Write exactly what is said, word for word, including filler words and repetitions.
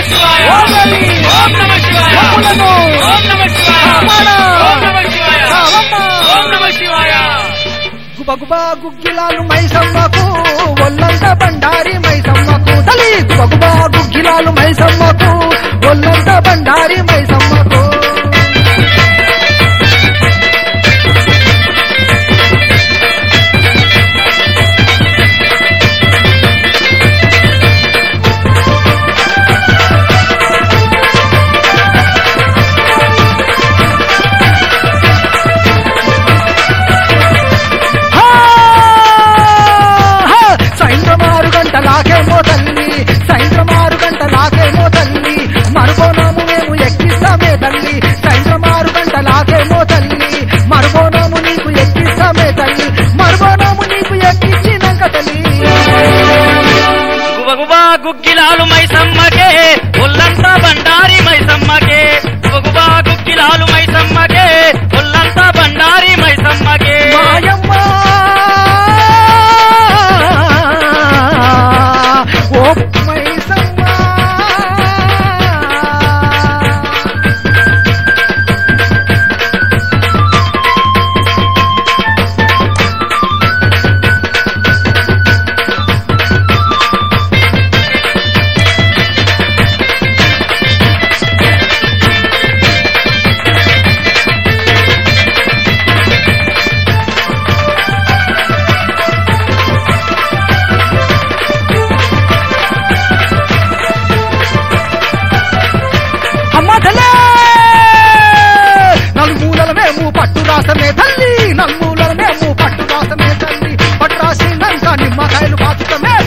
గుబగుబా గుగ్గిలాలు మైసమ్మకు ఒల్లంత బండారి మైసమ్మకు తల్లి గుబగుబా గుగ్గిలాలు మైసమ్మకు ఒల్లంత బండారి మైసమ్మకు లాకేమో తల్లి సాయంత్రం ఆరు గంటలాకేమో తల్లి మరుగోనాము మేము ఎక్కిస్తామే తల్లి సాయంత్రం ఆరు గంటలాకేమో తల్లి మరుగోనాము నీకు ఎక్కిస్తామే తల్లి మరుగోనాము నీకు ఎక్కించినాక తల్లి గుబగుబా గుగ్గిలాలు మైసమ్మకే ఒల్లంతా బండారి మైసమ్మకే గుబగుబా గుగ్గిలాలు మైసమ్మకే ఒల్లంతా బండారి మైసమ్మకే మాయమ్మ ఓ మైసమ్మ నలుమూలల మేము పట్టు రాసమే తల్లి నలుమూలల మేము పట్టు రాసమే తల్లి పట్టు రాసినాక నిమ్మకాయలు పాతుకమే